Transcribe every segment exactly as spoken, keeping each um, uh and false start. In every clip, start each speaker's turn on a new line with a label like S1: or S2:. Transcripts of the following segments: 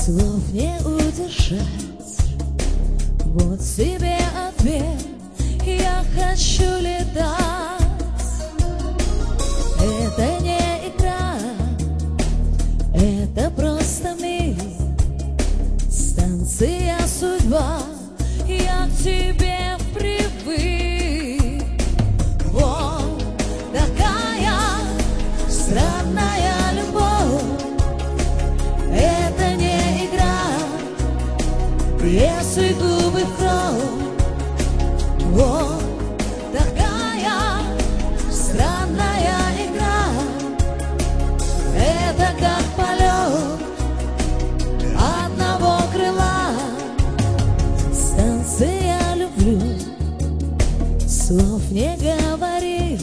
S1: Слов не удержать, вот тебе ответ. Я хочу летать. Это не игра, это просто мир. Станция судьба, я к тебе привык. Вот такая странная любовь. Это не игра, если губы в кровь. Вот такая странная игра. Это как полет одного крыла. Станция люблю, слов не говори.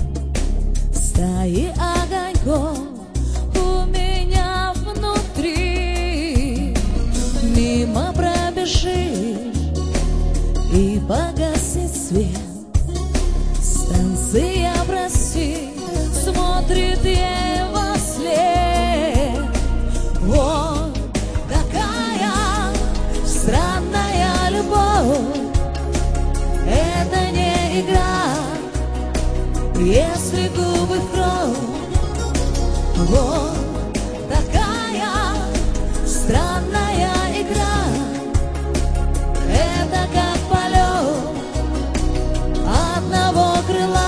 S1: Стаи огоньков у меня внутри. Мимо пробежишь и погаснет свет. Станция, прости, смотрит ей во след. Вот такая странная любовь. Это не игра, если губы в кровь. Вот такая странная игра. Это как полет одного крыла.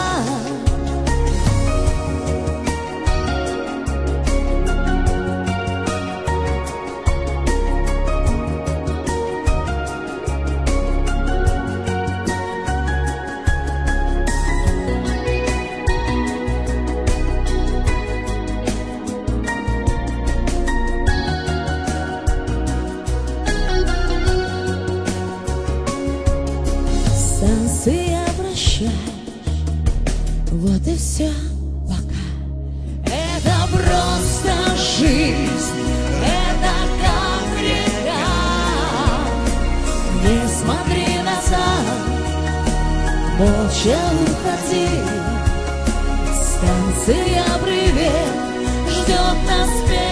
S1: Станция, прощай, вот и все, пока. Это просто жизнь, это как река. Не смотри назад, молча уходи. Станция, привет, ждет нас впереди.